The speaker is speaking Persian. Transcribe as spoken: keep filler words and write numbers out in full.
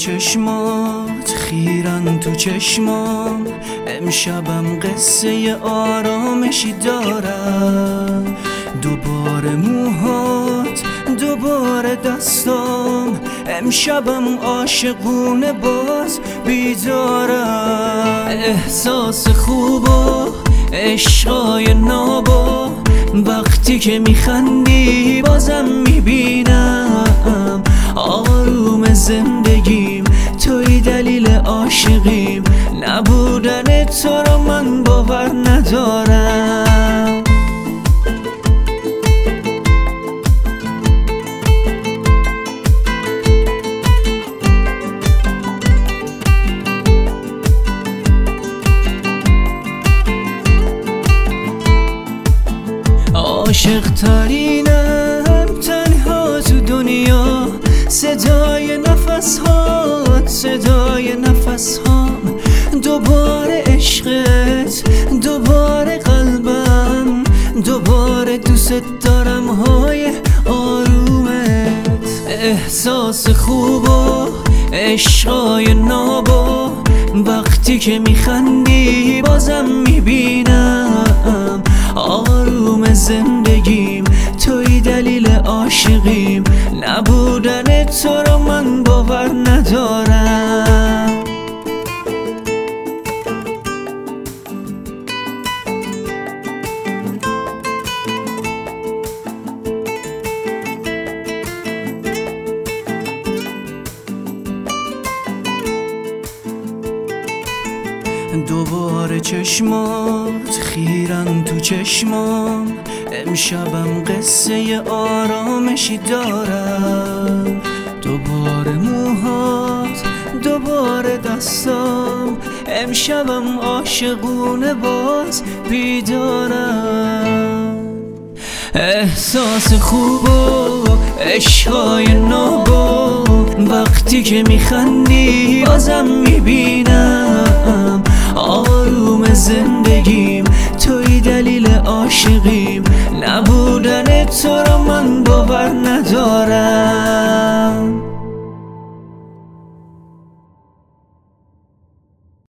چشمات خیرن تو چشمام، امشبم قصه آرامشی دارم. دوباره موهات دوباره دستام، امشبم عاشقونه باز بیدارم. احساس خوب و عشقای نابا، وقتی که میخندی بازم میبینم. آروم زندگیم توی دلیل عاشقیم، نبودن تو رو من باور ندارم. عاشق ترینم تنها تو دنیا، صدای نفس هات صدای نفس هام. دوباره عشقت دوباره قلبم، دوباره دوست دارم های آرومت. احساس خوب و عشقای نابا، وقتی که میخندی بازم میبینم. آروم زندگیم توی دلیل عاشقیم، نبودن تو رو من باور ندارم. دوباره چشمات خیرن تو چشمام، امشبم قصه آرامشی دارم. دوباره موهات دوباره دستام، امشبم عاشقونه باز بیدارم. احساس خوب و عشقای نابا، وقتی که میخندی بازم میبینم. آروم زندگیم توی دلیل عاشقیم، نبودن تو رو من باور ندارم.